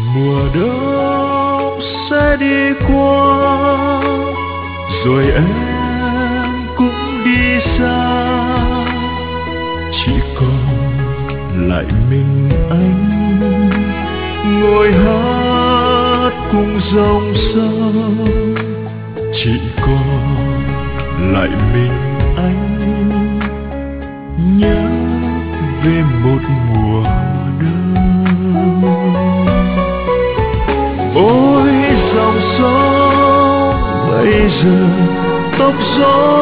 Mùa đông sẽ đi qua, rồi em cũng đi xa, chỉ còn lại mình anh ngồi hát cùng dòng sông. Chỉ còn lại mình anh nhớ về một mùa đông. Ôi dòng sông bây giờ tóc gió